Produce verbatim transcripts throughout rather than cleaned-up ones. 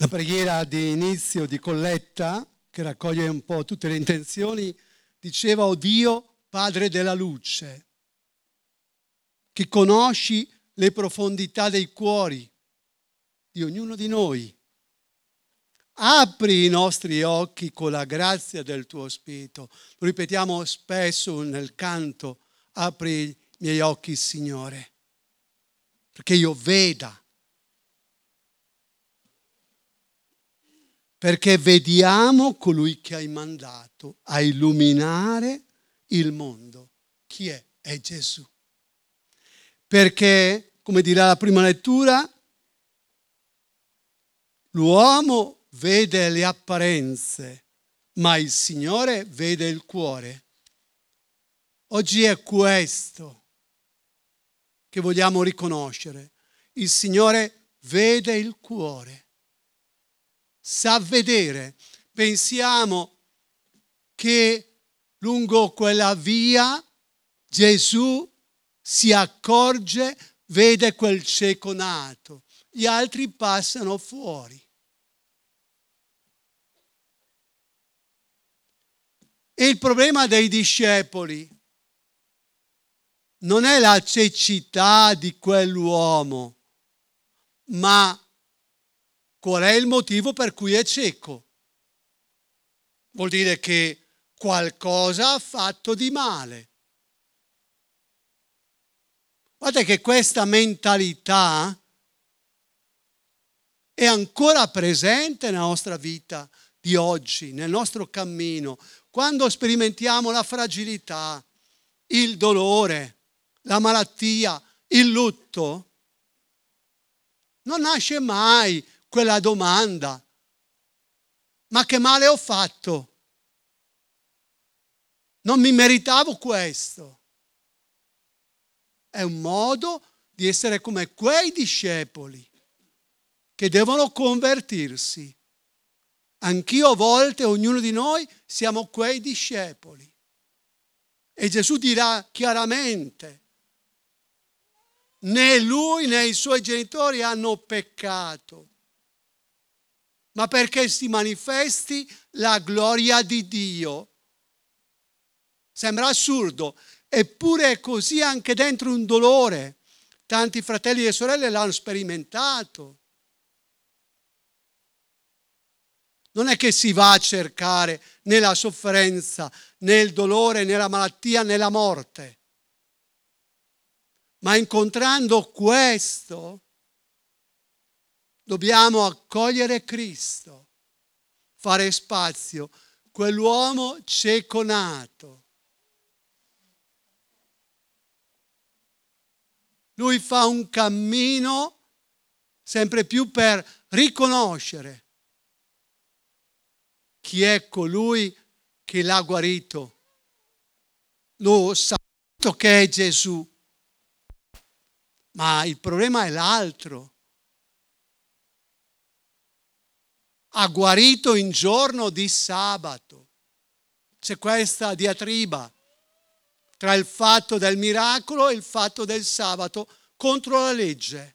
La preghiera di inizio di colletta, che raccoglie un po' tutte le intenzioni, diceva: "O Dio, Padre della luce, che conosci le profondità dei cuori di ognuno di noi, apri i nostri occhi con la grazia del tuo Spirito." Lo ripetiamo spesso nel canto: apri i miei occhi, Signore, perché io veda, perché vediamo colui che hai mandato a illuminare il mondo. Chi è? È Gesù. Perché, come dirà la prima lettura, l'uomo vede le apparenze, ma il Signore vede il cuore. Oggi è questo che vogliamo riconoscere. Il Signore vede il cuore, sa vedere. Pensiamo che lungo quella via Gesù si accorge, vede quel cieco nato, gli altri passano fuori. E il problema dei discepoli non è la cecità di quell'uomo, ma qual è il motivo per cui è cieco? Vuol dire che qualcosa ha fatto di male. Guardate che questa mentalità è ancora presente nella nostra vita di oggi, nel nostro cammino, quando sperimentiamo la fragilità, il dolore, la malattia, il lutto. Non nasce mai quella domanda: ma che male ho fatto? Non mi meritavo questo. È un modo di essere come quei discepoli che devono convertirsi. Anch'io a volte, ognuno di noi, siamo quei discepoli. E Gesù dirà chiaramente: né lui né i suoi genitori hanno peccato, ma perché si manifesti la gloria di Dio. Sembra assurdo, eppure è così anche dentro un dolore. Tanti fratelli e sorelle l'hanno sperimentato. Non è che si va a cercare né la sofferenza, né il dolore, né la malattia, né la morte. Ma incontrando questo, dobbiamo accogliere Cristo, fare spazio, quell'uomo cieco nato. Lui fa un cammino sempre più per riconoscere chi è colui che l'ha guarito. Lo sa che è Gesù. Ma il problema è l'altro. Ha guarito in giorno di sabato. C'è questa diatriba tra il fatto del miracolo e il fatto del sabato contro la legge.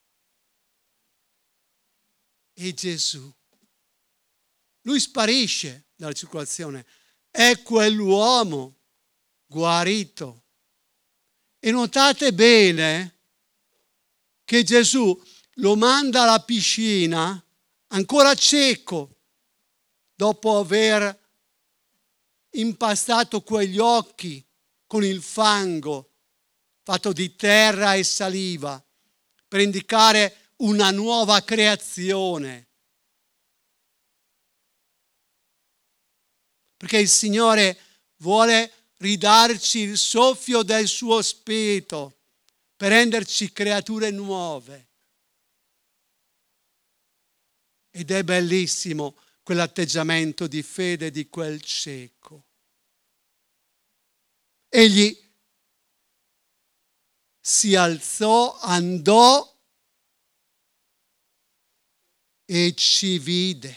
E Gesù, lui sparisce dalla circolazione. È quell'uomo guarito. E notate bene che Gesù lo manda alla piscina ancora cieco, dopo aver impastato quegli occhi con il fango fatto di terra e saliva, per indicare una nuova creazione. Perché il Signore vuole ridarci il soffio del suo Spirito per renderci creature nuove. Ed è bellissimo quell'atteggiamento di fede di quel cieco. Egli si alzò, andò e ci vide.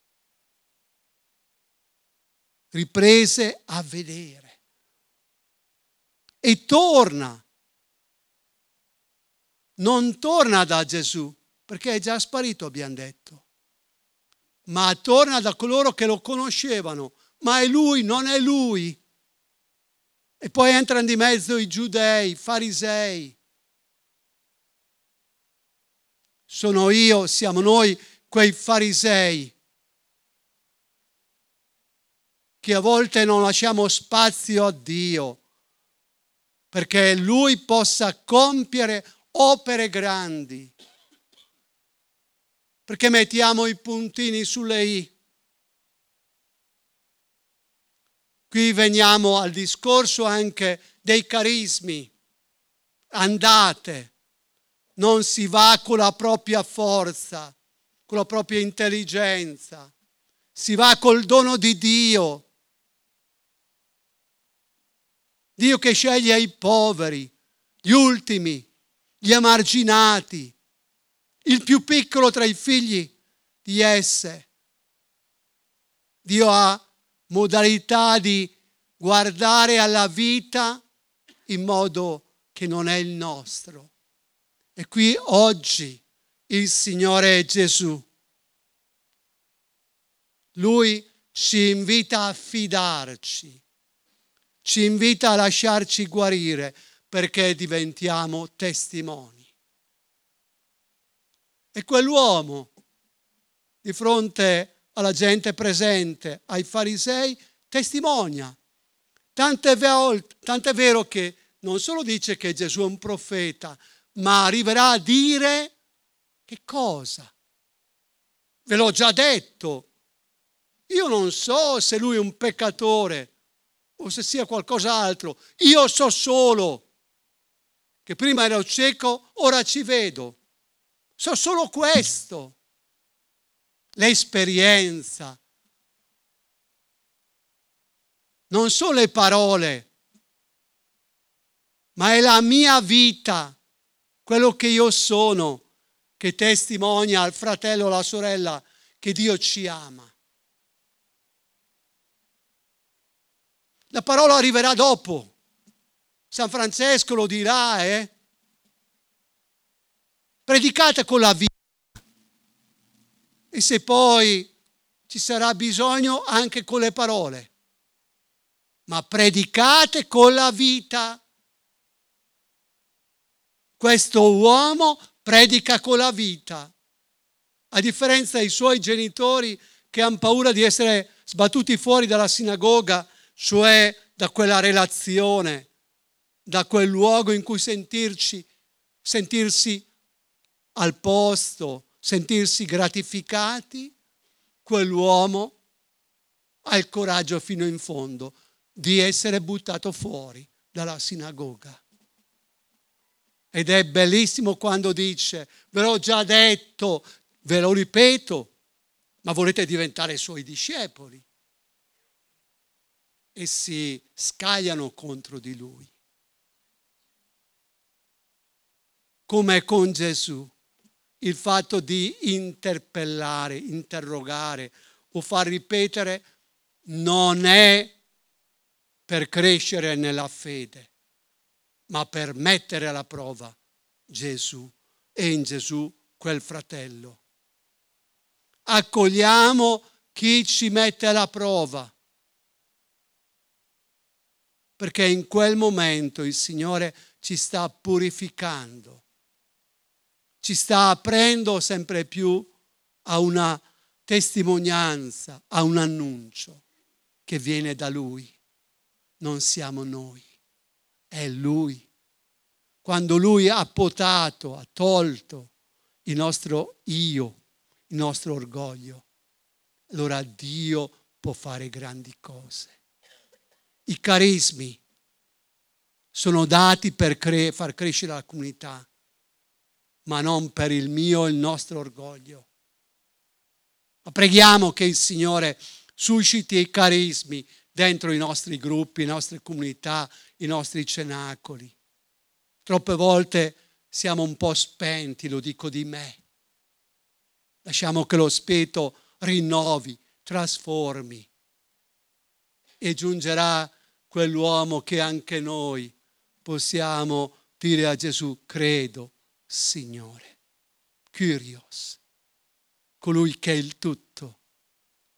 Riprese a vedere. E torna. Non torna da Gesù, perché è già sparito, abbiamo detto. ma torna da coloro che lo conoscevano. Ma è lui, non è lui. E poi entrano di mezzo i giudei, i farisei. Sono io, siamo noi quei farisei che a volte non lasciamo spazio a Dio perché Lui possa compiere opere grandi, perché mettiamo i puntini sulle i. Qui veniamo al discorso anche dei carismi. Andate, non si va con la propria forza, con la propria intelligenza, si va col dono di Dio. Dio che sceglie i poveri, gli ultimi, gli emarginati, il più piccolo tra i figli di esse. Dio ha modalità di guardare alla vita in modo che non è il nostro. E qui oggi il Signore Gesù, Lui ci invita a fidarci, ci invita a lasciarci guarire perché diventiamo testimoni. E quell'uomo, di fronte alla gente presente, ai farisei, testimonia. Tant'è vero, tant'è vero che non solo dice che Gesù è un profeta, ma arriverà a dire che cosa? Ve l'ho già detto. Io non so se lui è un peccatore o se sia qualcos'altro. Io so solo che prima ero cieco, ora ci vedo. So solo questo. L'esperienza. Non sono le parole, ma è la mia vita, quello che io sono, che testimonia al fratello o alla sorella che Dio ci ama. La parola arriverà dopo. San Francesco lo dirà, eh? Predicate con la vita. E se poi ci sarà bisogno anche con le parole. Ma predicate con la vita. Questo uomo predica con la vita. A differenza dei suoi genitori che hanno paura di essere sbattuti fuori dalla sinagoga, cioè da quella relazione, da quel luogo in cui sentirci, sentirsi al posto, sentirsi gratificati, quell'uomo ha il coraggio fino in fondo di essere buttato fuori dalla sinagoga. Ed è bellissimo quando dice, ve l'ho già detto, ve lo ripeto, ma volete diventare suoi discepoli. E si scagliano contro di lui. Come con Gesù, il fatto di interpellare, interrogare o far ripetere non è per crescere nella fede, ma per mettere alla prova Gesù e in Gesù quel fratello. Accogliamo chi ci mette alla prova, perché in quel momento il Signore ci sta purificando, ci sta aprendo sempre più a una testimonianza, a un annuncio che viene da Lui. Non siamo noi, è Lui. Quando Lui ha potato, ha tolto il nostro io, il nostro orgoglio, allora Dio può fare grandi cose. I carismi sono dati per cre- far crescere la comunità, ma non per il mio e il nostro orgoglio. Ma preghiamo che il Signore susciti i carismi dentro i nostri gruppi, le nostre comunità, i nostri cenacoli. Troppe volte siamo un po' spenti, lo dico di me. Lasciamo che lo Spirito rinnovi, trasformi e giungerà quell'uomo che anche noi possiamo dire a Gesù, credo, Signore, Kyrios, colui che è il tutto,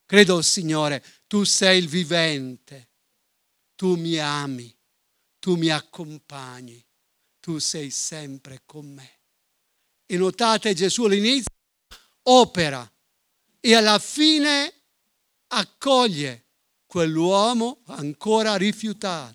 Credo, Signore, tu sei il vivente, tu mi ami, tu mi accompagni, tu sei sempre con me. E notate, Gesù all'inizio opera e alla fine accoglie quell'uomo ancora rifiutato.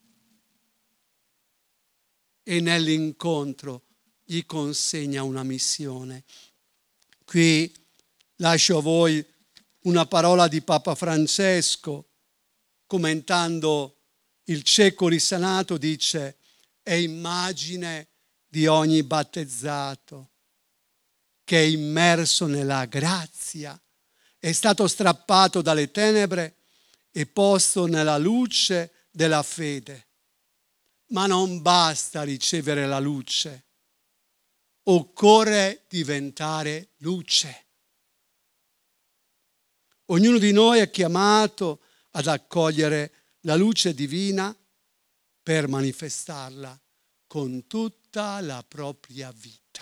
E nell'incontro gli consegna una missione. Qui lascio a voi una parola di Papa Francesco, commentando il cieco risanato, dice: è immagine di ogni battezzato che è immerso nella grazia, è stato strappato dalle tenebre e posto nella luce della fede. Ma non basta ricevere la luce, occorre diventare luce. Ognuno di noi è chiamato ad accogliere la luce divina per manifestarla con tutta la propria vita,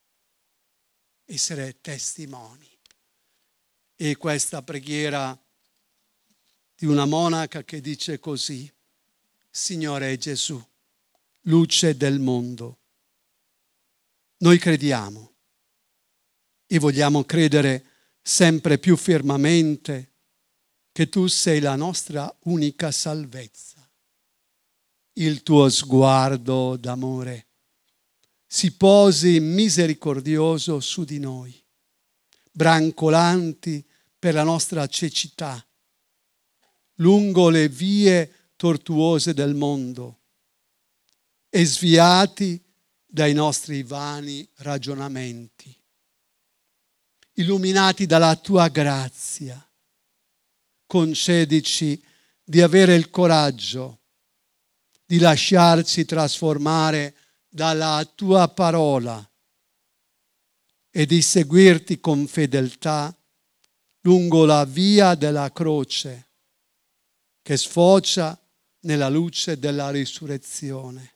essere testimoni. E questa preghiera di una monaca che dice così: Signore Gesù, luce del mondo, noi crediamo e vogliamo credere sempre più fermamente che tu sei la nostra unica salvezza. Il tuo sguardo d'amore si posi misericordioso su di noi, brancolanti per la nostra cecità, lungo le vie tortuose del mondo e sviati dai nostri vani ragionamenti. Illuminati dalla tua grazia, concedici di avere il coraggio di lasciarci trasformare dalla tua parola e di seguirti con fedeltà lungo la via della croce che sfocia nella luce della risurrezione.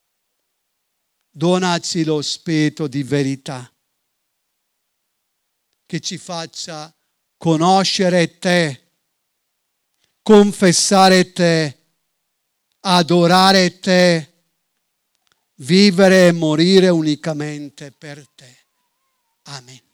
Donaci lo spirito di verità che ci faccia conoscere te, confessare te, adorare te, vivere e morire unicamente per te. Amen.